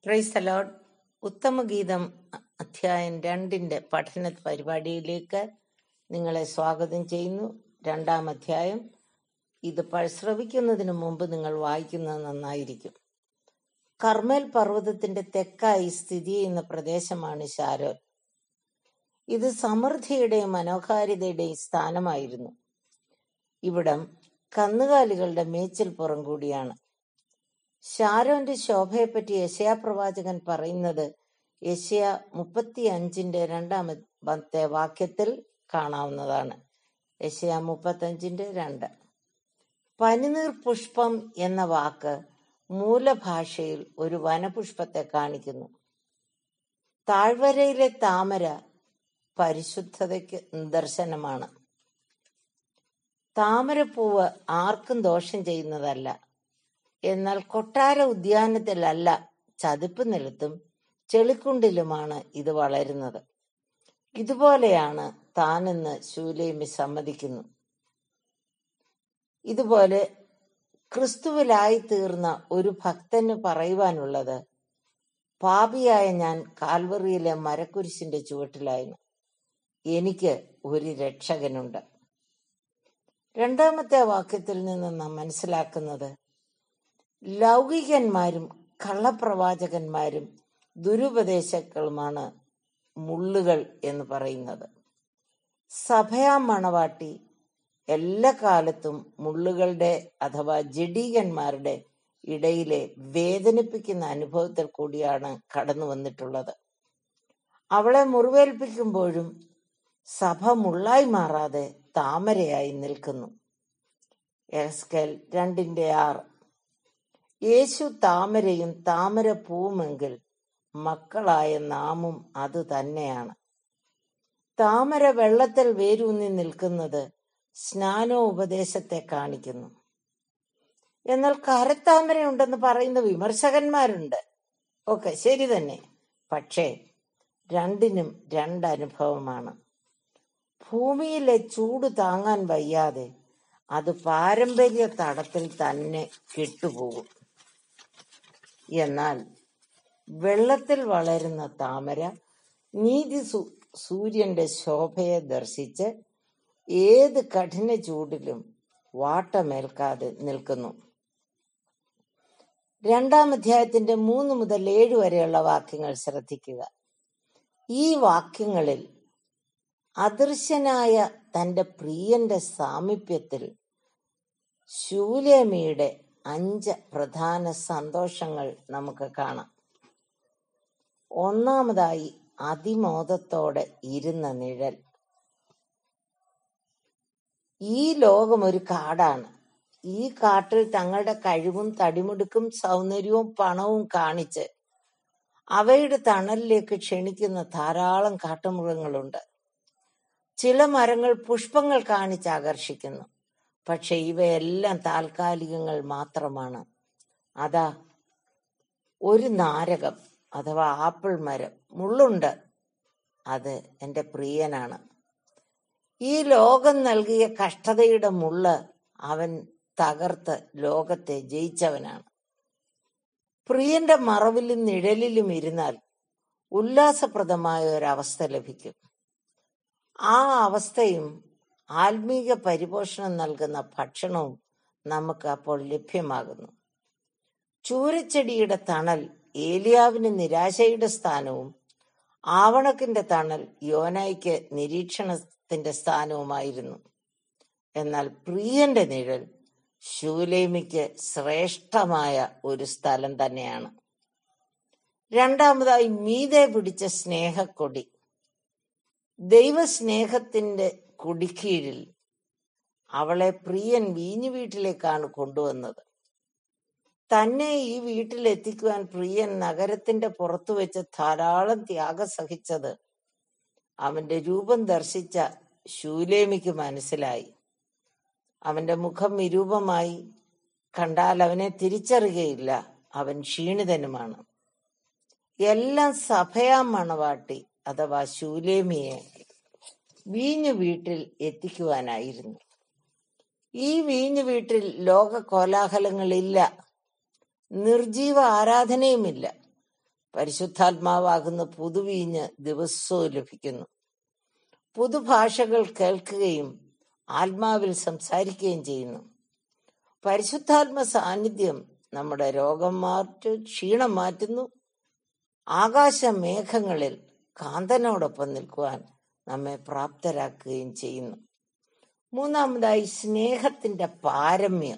Praise the Lord. ഉത്തമഗീതം അധ്യായം 2 പഠന പരിപാടിയിലേക്ക് നിങ്ങളെ സ്വാഗതം ചെയ്യുന്നു. 2 അധ്യായം. ഇത് ശ്രവിക്കുന്നതിന് മുമ്പ് നിങ്ങൾ വായിക്കുന്നത് നന്നായിരിക്കും. കർമ്മേൽ പർവ്വതത്തിന്റെ തെക്കായി സ്ഥിതി ചെയ്യുന്ന പ്രദേശമാണ് ശാരോൻ. ഇത് സമൃദ്ധിയുടെയും മനോഹാരിതയുടെയും സ്ഥാനമായിരുന്നു. ഇവിടം കന്നുകാലികളുടെ മേച്ചിൽ പുറം കൂടിയാണ്. ശാരോന്റെ ശോഭയെപ്പറ്റി യെശയ്യാ പ്രവാചകൻ പറയുന്നത് യെശയ്യാ 35:2 വാക്യത്തിൽ കാണാവുന്നതാണ്. യെശയ്യാ 35:2. പനിനീർ പുഷ്പം എന്ന വാക്ക് മൂലഭാഷയിൽ ഒരു വനപുഷ്പത്തെ കാണിക്കുന്നു. താഴ്വരയിലെ താമര പരിശുദ്ധതയ്ക്ക് നിദർശനമാണ്. താമരപ്പൂവ് ആർക്കും ദോഷം ചെയ്യുന്നതല്ല. എന്നാൽ കൊട്ടാര ഉദ്യാനത്തിലല്ല, ചതുപ്പ് നിലത്തും ചെളിക്കുണ്ടിലുമാണ് ഇത് വളരുന്നത്. ഇതുപോലെയാണ് താനെന്ന് ശൂലേമി സമ്മതിക്കുന്നു. ഇതുപോലെ ക്രിസ്തുവിലായി തീർന്ന ഒരു ഭക്തന് പറയുവാനുള്ളത്, പാപിയായ ഞാൻ കാൽവറിയിലെ മരക്കുരിശിന്റെ ചുവട്ടിലായിരുന്നു. എനിക്ക് ഒരു രക്ഷകനുണ്ട്. 2 വാക്യത്തിൽ നിന്ന് നാം മനസ്സിലാക്കുന്നത്, ലൗകികന്മാരും കള്ളപ്രവാചകന്മാരും ദുരുപദേശങ്ങളുമാണ് മുള്ളുകൾ എന്ന് പറയുന്നത്. സഭയാ മണവാട്ടി എല്ലാ കാലത്തും മുള്ളുകളുടെ അഥവാ ജഡീകന്മാരുടെ ഇടയിലെ വേദനിപ്പിക്കുന്ന അനുഭവത്തിൽ കൂടിയാണ് കടന്നു വന്നിട്ടുള്ളത്. അവളെ മുറിവേൽപ്പിക്കുമ്പോഴും സഭ മുള്ളായി മാറാതെ താമരയായി നിൽക്കുന്നു. എഹെസ്കേൽ 2:6. യേശു താമരയും താമരപ്പൂവുമെങ്കിൽ മക്കളായ നാമും അത് തന്നെയാണ്. താമര വെള്ളത്തിൽ വേരൂന്നി നിൽക്കുന്നത് സ്നാനോപദേശത്തെ കാണിക്കുന്നു. എന്നാൽ കരത്താമരയുണ്ടെന്ന് പറയുന്ന വിമർശകന്മാരുണ്ട്. ഓക്കെ, ശരി തന്നെ. പക്ഷേ രണ്ടിനും 2 അനുഭവമാണ്. ഭൂമിയിലെ ചൂട് താങ്ങാൻ വയ്യാതെ അത് പാരമ്പര്യ തടത്തിൽ തന്നെ കെട്ടുപോകും. എന്നാൽ വെള്ളത്തിൽ വളരുന്ന താമര നീതി സൂര്യന്റെ ശോഭയെ ദർശിച്ച് ഏത് കഠിന ചൂടിലും വാട്ടമേൽക്കാതെ നിൽക്കുന്നു. 2 അധ്യായത്തിന്റെ 3 മുതൽ 7 വരെയുള്ള വാക്യങ്ങൾ ശ്രദ്ധിക്കുക. ഈ വാക്യങ്ങളിൽ അദൃശ്യനായ തന്റെ പ്രിയന്റെ സാമീപ്യത്തിൽ ശൂലേമിയുടെ 5 പ്രധാന സന്തോഷങ്ങൾ നമുക്ക് കാണാം. ഒന്നാമതായി, അതിമോദത്തോടെ ഇരുന്ന നിഴൽ. ഈ ലോകം ഒരു കാടാണ്. ഈ കാട്ടിൽ തങ്ങളുടെ കഴിവും തടിമുടുക്കും സൗന്ദര്യവും പണവും കാണിച്ച് അവയുടെ തണലിലേക്ക് ക്ഷണിക്കുന്ന ധാരാളം കാട്ടുമൃഗങ്ങളുണ്ട്. ചില മരങ്ങൾ പുഷ്പങ്ങൾ കാണിച്ച് ആകർഷിക്കുന്നു. പക്ഷെ ഇവയെല്ലാം താൽക്കാലികങ്ങൾ മാത്രമാണ്. അതാ ഒരു നാരകം അഥവാ ആപ്പിൾ മരം, മുള്ളുണ്ട്. അത് എൻ്റെ പ്രിയനാണ്. ഈ ലോകം നൽകിയ കഷ്ടതയുടെ മുള്ള് അവൻ തകർത്ത് ലോകത്തെ ജയിച്ചവനാണ്. പ്രിയന്റെ മറവിലും നിഴലിലും ഇരുന്നാൽ ഉല്ലാസപ്രദമായ ഒരവസ്ഥ ലഭിക്കും. ആ അവസ്ഥയും ആത്മീക പരിപോഷണം നൽകുന്ന ഭക്ഷണവും നമുക്ക് അപ്പോൾ ലഭ്യമാകുന്നു. ചൂരച്ചെടിയുടെ തണൽ ഏലിയാവിന് നിരാശയുടെ സ്ഥാനവും ആവണക്കിന്റെ തണൽ യോനായ്ക്ക് നിരീക്ഷണത്തിന്റെ സ്ഥാനവുമായിരുന്നു. എന്നാൽ പ്രിയന്റെ നിഴൽ ശൂലേമിക്ക് ശ്രേഷ്ഠമായ ഒരു സ്ഥലം തന്നെയാണ്. രണ്ടാമതായി, മീതെ പിടിച്ച സ്നേഹക്കൊടി. ദൈവസ്നേഹത്തിന്റെ കുടിക്കീഴിൽ അവളെ പ്രിയൻ വീഞ്ഞു വീട്ടിലേക്കാണ് കൊണ്ടുവന്നത്. തന്നെ ഈ വീട്ടിലെത്തിക്കുവാൻ പ്രിയൻ നഗരത്തിന്റെ പുറത്തു വെച്ച് ധാരാളം ത്യാഗം സഹിച്ചത് അവന്റെ രൂപം ദർശിച്ച ശൂലേമിക്ക് മനസ്സിലായി. അവന്റെ മുഖം വിരൂപമായി കണ്ടാൽ അവനെ തിരിച്ചറിയുകയില്ല. അവൻ ക്ഷീണിതനുമാണ്. എല്ലാം സഭയാ മണവാട്ടി അഥവാ ശൂലേമിയെ വീഞ്ഞു വീട്ടിൽ എത്തിക്കുവാനായിരുന്നു. ഈ വീഞ്ഞു വീട്ടിൽ ലോക കോലാഹലങ്ങളില്ല, നിർജീവ ആരാധനയുമില്ല. പരിശുദ്ധാത്മാവാകുന്ന പുതുവീഞ്ഞ് ദിവസവും ലഭിക്കുന്നു. പുതുഭാഷകൾ കേൾക്കുകയും ആത്മാവിൽ സംസാരിക്കുകയും ചെയ്യുന്നു. പരിശുദ്ധാത്മ സാന്നിധ്യം നമ്മുടെ രോഗം ക്ഷീണം മാറ്റുന്നു. ആകാശ മേഘങ്ങളിൽ കാന്തനോടൊപ്പം നിൽക്കുവാൻ നമ്മെ പ്രാപ്തരാക്കുകയും ചെയ്യുന്നു. മൂന്നാമതായി, സ്നേഹത്തിന്റെ പാരമ്യം.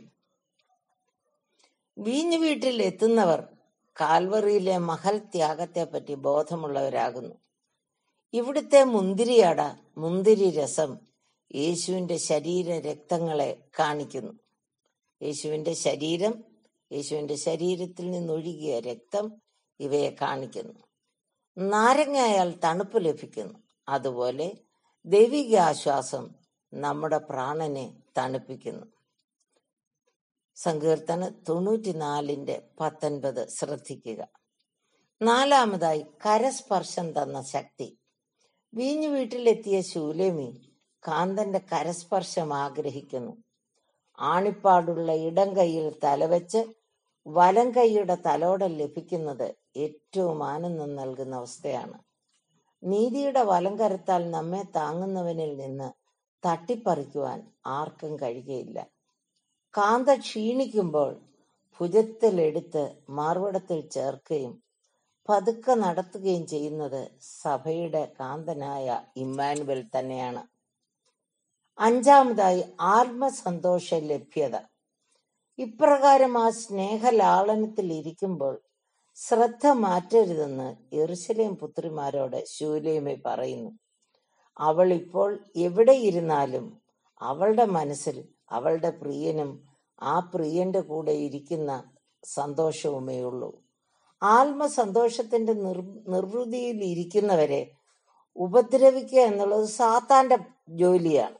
വീഞ്ഞു വീട്ടിൽ എത്തുന്നവർ കാൽവറിയിലെ മഹൽ ത്യാഗത്തെപ്പറ്റി ബോധമുള്ളവരാകുന്നു. ഇവിടുത്തെ മുന്തിരിയട, മുന്തിരി രസം യേശുവിന്റെ ശരീര രക്തങ്ങളെ കാണിക്കുന്നു. യേശുവിന്റെ ശരീരം, യേശുവിന്റെ ശരീരത്തിൽ നിന്നൊഴുകിയ രക്തം ഇവയെ കാണിക്കുന്നു. നാരങ്ങയാൽ തണുപ്പ് ലഭിക്കുന്നു. അതുപോലെ ദൈവിക ആശ്വാസം നമ്മുടെ പ്രാണനെ തണുപ്പിക്കുന്നു. സങ്കീർത്തനം 94:19 ശ്രദ്ധിക്കുക. നാലാമതായി, കരസ്പർശം തന്ന ശക്തി. വീഞ്ഞു വീട്ടിലെത്തിയ ശൂലേമി കാന്തന്റെ കരസ്പർശം ആഗ്രഹിക്കുന്നു. ആണിപ്പാടുള്ള ഇടം കൈയിൽ തലവെച്ച് വലം കൈയുടെ തലോടൽ ലഭിക്കുന്നത് ഏറ്റവും ആനന്ദം നൽകുന്ന അവസ്ഥയാണ്. നീതിയുടെ വലം കരത്താൽ നമ്മെ താങ്ങുന്നവനിൽ നിന്ന് തട്ടിപ്പറിക്കുവാൻ ആർക്കും കഴിയുകയില്ല. കാന്ത ക്ഷീണിക്കുമ്പോൾ ഭുജത്തിലെടുത്ത് മാർവടത്തിൽ ചേർക്കുകയും പതുക്കെ നടത്തുകയും ചെയ്യുന്നത് സഭയുടെ കാന്തനായ ഇമ്മാനുവൽ തന്നെയാണ്. അഞ്ചാമതായി, ആത്മസന്തോഷ ലഭ്യത. ഇപ്രകാരം ആ സ്നേഹലാളനത്തിൽ ഇരിക്കുമ്പോൾ ശ്രദ്ധ മാറ്റരുതെന്ന് യെരൂശലേം പുത്രിമാരോട് ശൂലേമി പറയുന്നു. അവൾ ഇപ്പോൾ എവിടെ ഇരുന്നാലും അവളുടെ മനസ്സിൽ അവളുടെ പ്രിയനും ആ പ്രിയന്റെ കൂടെ ഇരിക്കുന്ന സന്തോഷവുമേ ഉള്ളൂ. ആത്മസന്തോഷത്തിന്റെ നിർവൃതിയിൽ ഇരിക്കുന്നവരെ ഉപദ്രവിക്കുക എന്നുള്ളത് സാത്താന്റെ ജോലിയാണ്.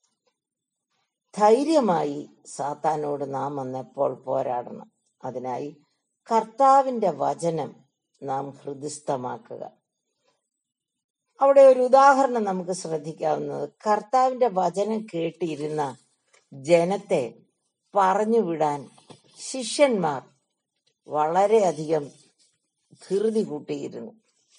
ധൈര്യമായി സാത്താനോട് നാം അന്നെപ്പോൾ പോരാടണം. അതിനായി കർത്താവിന്റെ വചനം നാം ഹൃദിസ്ഥമാക്കുക. അവിടെ ഒരു ഉദാഹരണം നമുക്ക് ശ്രദ്ധിക്കാവുന്നത്, കർത്താവിന്റെ വചനം കേട്ടിരുന്ന ജനത്തെ പറഞ്ഞുവിടാൻ ശിഷ്യന്മാർ വളരെയധികം ധൃതി കൂട്ടിയിരുന്നു.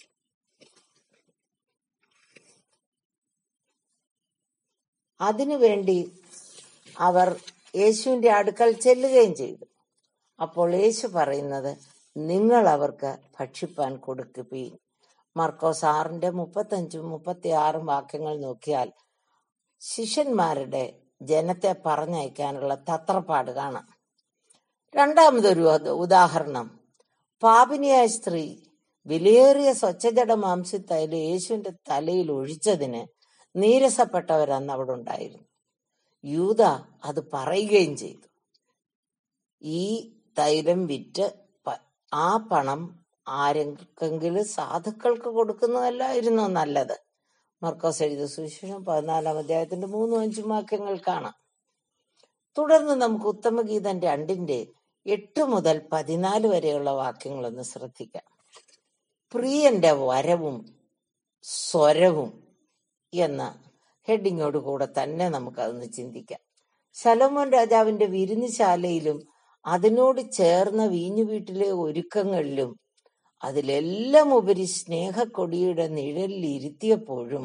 അതിനുവേണ്ടി അവർ യേശുവിന്റെ അടുക്കൽ ചെല്ലുകയും ചെയ്തു. അപ്പോൾ യേശു പറയുന്നത്, നിങ്ങൾ അവർക്ക് ഭക്ഷിപ്പാൻ കൊടുക്കുകയും. മർക്കോസ് 6:35-36 വാക്യങ്ങൾ നോക്കിയാൽ ശിഷ്യന്മാരുടെ ജനത്തെ പറഞ്ഞയക്കാനുള്ള തത്രപ്പാട് കാണാം. രണ്ടാമതൊരു ഉദാഹരണം, പാപിനിയായ സ്ത്രീ വിലയേറിയ സ്വച്ഛജട മാംസ്യത്തൈലം യേശുവിന്റെ തലയിൽ ഒഴിച്ചതിന് നീരസപ്പെട്ടവരന്ന് അവിടെ ഉണ്ടായിരുന്നു. യൂദ അത് പറയുകയും ചെയ്തു. ഈ തൈലം വിറ്റ് ആ പണം ആരെങ്കിലും സാധുക്കൾക്ക് കൊടുക്കുന്നതല്ലായിരുന്നോ നല്ലത്? മർക്കോസ് എഴുതിയ സുവിശേഷം 14-ാം 3-5 വാക്യങ്ങൾ കാണാം. തുടർന്ന് നമുക്ക് ഉത്തമഗീതം 2:8-14 വരെയുള്ള വാക്യങ്ങളൊന്ന് ശ്രദ്ധിക്കാം. പ്രിയന്റെ വരവും സ്വരവും എന്ന ഹെഡിങ്ങോട് കൂടെ തന്നെ നമുക്കതൊന്ന് ചിന്തിക്കാം. ശലോമോൻ രാജാവിന്റെ വിരുന്നുശാലയിലും അതിനോട് ചേർന്ന വീഞ്ഞു വീട്ടിലെ ഒരുക്കങ്ങളിലും അതിലെല്ലാം ഉപരി സ്നേഹക്കൊടിയുടെ നിഴലിൽ ഇരുത്തിയപ്പോഴും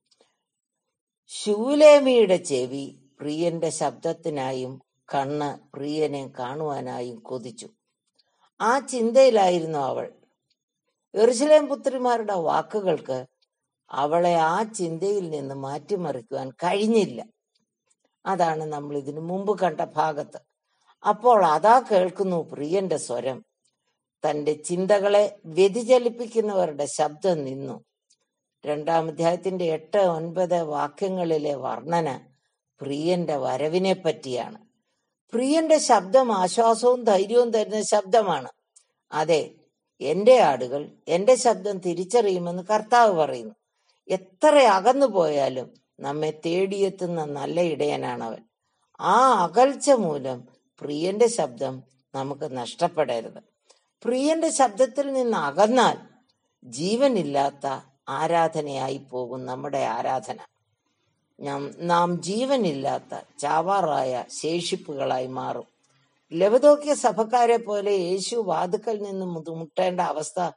ശൂലേമിയുടെ ചെവി പ്രിയന്റെ ശബ്ദത്തിനായും കണ്ണ് പ്രിയനെ കാണുവാനായും കൊതിച്ചു. ആ ചിന്തയിലായിരുന്നു അവൾ. യെരൂശലേം പുത്രിമാരുടെ വാക്കുകൾക്ക് അവളെ ആ ചിന്തയിൽ നിന്ന് മാറ്റിമറിക്കുവാൻ കഴിഞ്ഞില്ല. അതാണ് നമ്മൾ ഇതിനു മുമ്പ് കണ്ട ഭാഗത്ത്. അപ്പോൾ അതാ കേൾക്കുന്നു പ്രിയന്റെ സ്വരം. തന്റെ ചിന്തകളെ വ്യതിചലിപ്പിക്കുന്നവരുടെ ശബ്ദം നിന്നു. 2-ാം അധ്യായത്തിന്റെ 8-9 വാക്യങ്ങളിലെ വർണ്ണന പ്രിയന്റെ വരവിനെ പറ്റിയാണ്. പ്രിയന്റെ ശബ്ദം ആശ്വാസവും ധൈര്യവും തരുന്ന ശബ്ദമാണ്. അതെ, എന്റെ ആടുകൾ എന്റെ ശബ്ദം തിരിച്ചറിയുമെന്ന് കർത്താവ് പറയുന്നു. എത്ര അകന്നു പോയാലും നമ്മെ തേടിയെത്തുന്ന നല്ല ഇടയനാണവൻ. ആ അകൽച്ച മൂലം പ്രിയന്റെ ശബ്ദം നമുക്ക് നഷ്ടപ്പെടരുത്. പ്രിയന്റെ ശബ്ദത്തിൽ നിന്ന് അകന്നാൽ ജീവനില്ലാത്ത ആരാധനയായി പോകും നമ്മുടെ ആരാധന. നാം ജീവനില്ലാത്ത ചാവാറായ ശേഷിപ്പുകളായി മാറും. ലവദോക്യ സഭക്കാരെ പോലെ യേശു വാതുക്കൽ നിന്ന് മുട്ടേണ്ട അവസ്ഥ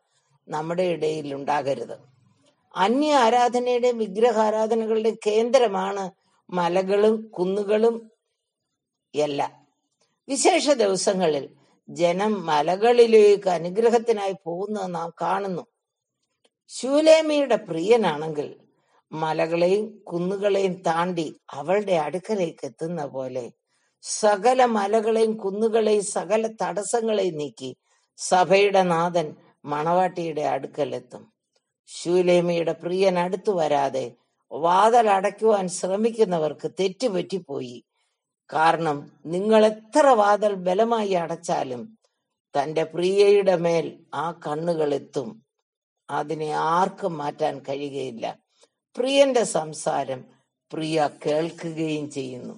നമ്മുടെ ഇടയിൽ ഉണ്ടാകരുത്. അന്യ ആരാധനയുടെയും വിഗ്രഹാരാധനകളുടെ കേന്ദ്രമാണ് മലകളും കുന്നുകളും എല്ലാം. വിശേഷ ദിവസങ്ങളിൽ ജനം മലകളിലേക്ക് അനുഗ്രഹത്തിനായി പോകുന്നത് നാം കാണുന്നു. ശൂലേമിയുടെ പ്രിയനാണെങ്കിൽ മലകളെയും കുന്നുകളെയും താണ്ടി അവളുടെ അടുക്കലേക്ക് എത്തുന്ന പോലെ സകല മലകളെയും കുന്നുകളെയും സകല തടസ്സങ്ങളെയും നീക്കി സഭയുടെ നാഥൻ മണവാട്ടിയുടെ അടുക്കലെത്തും. ശൂലേമിയുടെ പ്രിയൻ അടുത്തു വരാതെ വാതിൽ അടയ്ക്കുവാൻ ശ്രമിക്കുന്നവർക്ക് തെറ്റുപറ്റിപ്പോയി. കാരണം നിങ്ങൾ എത്ര വാതിൽ ബലമായി അടച്ചാലും തന്റെ പ്രിയയുടെ മേൽ ആ കണ്ണുകൾ എത്തും. അതിനെ ആർക്കും മാറ്റാൻ കഴിയുകയില്ല. പ്രിയന്റെ സംസാരം പ്രിയ കേൾക്കുകയും ചെയ്യുന്നു.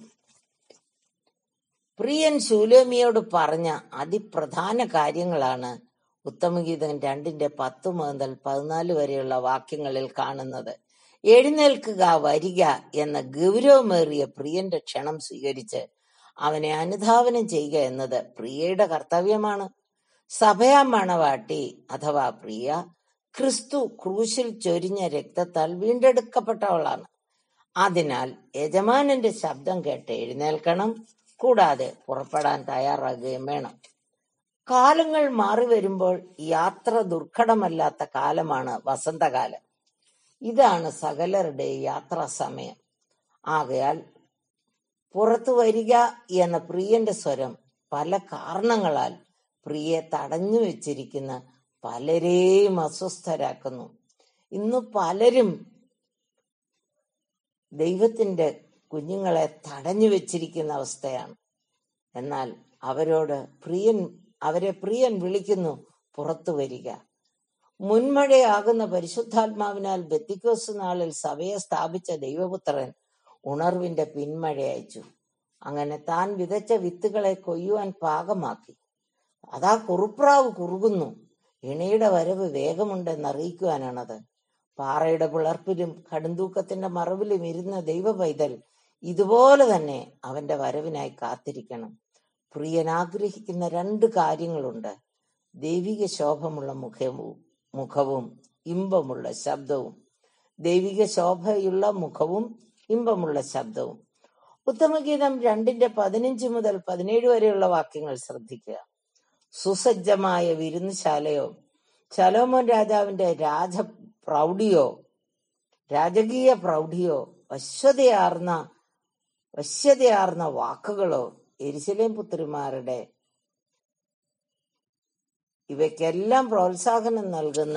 പ്രിയൻ ശൂലേമിയോട് പറഞ്ഞ അതിപ്രധാന കാര്യങ്ങളാണ് ഉത്തമഗീതം 2:10 മുതൽ 14 വരെയുള്ള വാക്യങ്ങളിൽ കാണുന്നത്. എഴുന്നേൽക്കുക, വരിക എന്ന ഗൗരവമേറിയ പ്രിയന്റെ ക്ഷണം സ്വീകരിച്ച് അവനെ അനുധാവനം ചെയ്യുക എന്നത് പ്രിയയുടെ കർത്തവ്യമാണ്. സഭയാ മണവാട്ടി അഥവാ പ്രിയ ക്രിസ്തു ക്രൂശിൽ ചൊരിഞ്ഞ രക്തത്താൽ വീണ്ടെടുക്കപ്പെട്ടവളാണ്. അതിനാൽ യജമാനന്റെ ശബ്ദം കേട്ട് എഴുന്നേൽക്കണം, കൂടാതെ പുറപ്പെടാൻ തയ്യാറാകുകയും വേണം. കാലങ്ങൾ മാറി വരുമ്പോൾ യാത്ര ദുർഘടമല്ലാത്ത കാലമാണ് വസന്തകാലം. ഇതാണ് സകലരുടെ യാത്രാ സമയം. ആകയാൽ പുറത്തു വരിക എന്ന പ്രിയന്റെ സ്വരം പല കാരണങ്ങളാൽ പ്രിയെ തടഞ്ഞു വെച്ചിരിക്കുന്ന പലരെയും അസ്വസ്ഥരാക്കുന്നു. ഇന്ന് പലരും ദൈവത്തിന്റെ കുഞ്ഞുങ്ങളെ തടഞ്ഞു വെച്ചിരിക്കുന്ന അവസ്ഥയാണ്. എന്നാൽ അവരെ പ്രിയൻ വിളിക്കുന്നു, പുറത്തു വരിക. മുൻമഴയാകുന്ന പരിശുദ്ധാത്മാവിനാൽ ബെന്തിക്കോസ്ത് നാളിൽ സഭയെ സ്ഥാപിച്ച ദൈവപുത്രൻ ഉണർവിന്റെ പിന്മഴ അയച്ചു. അങ്ങനെ താൻ വിതച്ച വിത്തുകളെ കൊയ്യുവാൻ പാകമാക്കി. അതാ കുറുപ്രാവ് കുറുകുന്നു, ഇണയുടെ വരവ് വേഗമുണ്ടെന്ന് അറിയിക്കുവാനാണത്. പാറയുടെ പിളർപ്പിലും കടുംതൂക്കത്തിന്റെ മറവിലും ഇരുന്ന ദൈവ പൈതൽ ഇതുപോലെ തന്നെ അവന്റെ വരവിനായി കാത്തിരിക്കണം. പ്രിയൻ ആഗ്രഹിക്കുന്ന 2 കാര്യങ്ങളുണ്ട്: ദൈവിക ശോഭമുള്ള മുഖവും ഇമ്പമുള്ള ശബ്ദവും. ദൈവിക ശോഭയുള്ള മുഖവും ഇമ്പമുള്ള ശബ്ദവും. ഉത്തമഗീതം 2:15 മുതൽ 17 വരെയുള്ള വാക്യങ്ങൾ ശ്രദ്ധിക്കുക. സുസജ്ജമായ വിരുന്നുശാലയോ ശലോമോൻ രാജാവിന്റെ രാജകീയ പ്രൗഢിയോ വശ്യതയാർന്ന വാക്കുകളോ യെരൂശലേം പുത്രിമാരുടെ ഇവയ്ക്കെല്ലാം പ്രോത്സാഹനം നൽകുന്ന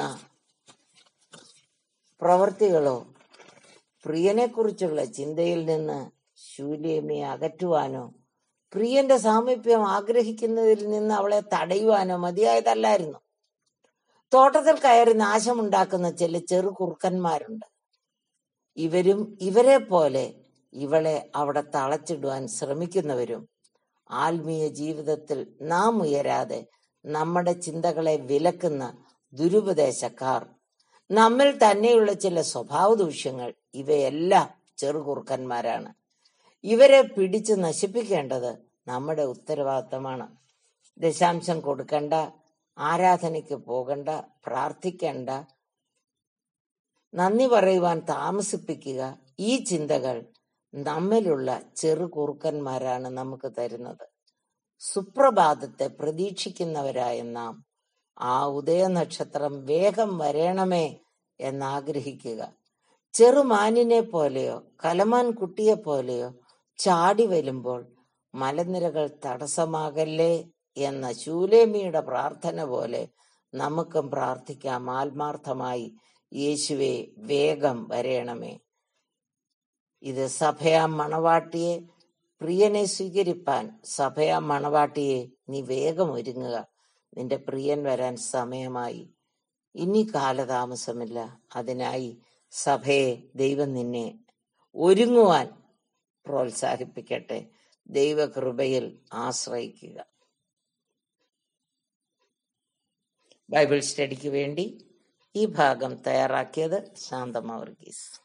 പ്രവൃത്തികളോ പ്രിയനെക്കുറിച്ചുള്ള ചിന്തയിൽ നിന്ന് ശൂലേമിയെ അകറ്റുവാനോ പ്രിയന്റെ സാമീപ്യം ആഗ്രഹിക്കുന്നതിൽ നിന്ന് അവളെ തടയുവാനോ മതിയായതല്ലായിരുന്നു. തോട്ടത്തിൽ കയറി നാശമുണ്ടാക്കുന്ന ചില ചെറു കുറുക്കന്മാരുണ്ട്. ഇവരും ഇവരെ പോലെ ഇവളെ അവിടെ തളച്ചിടുവാൻ ശ്രമിക്കുന്നവരും. ആത്മീയ ജീവിതത്തിൽ നാം ഉയരാതെ നമ്മുടെ ചിന്തകളെ വിലക്കുന്ന ദുരുപദേശക്കാർ, നമ്മിൽ തന്നെയുള്ള ചില സ്വഭാവ ദൂഷ്യങ്ങൾ, ഇവയെല്ലാം ചെറുകുറുക്കന്മാരാണ്. ഇവരെ പിടിച്ച് നശിപ്പിക്കേണ്ടത് നമ്മുടെ ഉത്തരവാദിത്തമാണ്. ദശാംശം കൊടുക്കണ്ട, ആരാധനയ്ക്ക് പോകണ്ട, പ്രാർത്ഥിക്കണ്ട, നന്ദി പറയുവാൻ താമസിപ്പിക്കുക, ഈ ചിന്തകൾ നമ്മിലുള്ള ചെറുകുറുക്കന്മാരാണ് നമുക്ക് തരുന്നത്. സുപ്രഭാതത്തെ പ്രതീക്ഷിക്കുന്നവരായ നാം ആ ഉദയനക്ഷത്രം വേഗം വരേണമേ എന്നാഗ്രഹിക്കുക. ചെറുമാനിനെ പോലെയോ കലമാൻ കുട്ടിയെ പോലെയോ ചാടി വരുമ്പോൾ മലനിരകൾ തടസ്സമാകല്ലേ എന്ന ശൂലേമിയുടെ പ്രാർത്ഥന പോലെ നമുക്കും പ്രാർത്ഥിക്കാം ആത്മാർത്ഥമായി, യേശുവേ വേഗം വരേണമേ. ഇത് സഭയാം മണവാട്ടിയെ, പ്രിയനെ സ്വീകരിപ്പാൻ സഭയാം മണവാട്ടിയെ, നീ വേഗം ഒരുങ്ങുക, നിന്റെ പ്രിയൻ വരാൻ സമയമായി. ഇനി കാലതാമസമില്ല. അതിനായി സഭയെ ദൈവം നിന്നെ ഒരുങ്ങുവാൻ പ്രോത്സാഹിപ്പിക്കട്ടെ. ദൈവകൃപയിൽ ആശ്രയിക്കുക. ബൈബിൾ സ്റ്റഡിക്ക് വേണ്ടി ഈ ഭാഗം തയ്യാറാക്കിയത് ശാന്തമ്മ വർഗീസ്.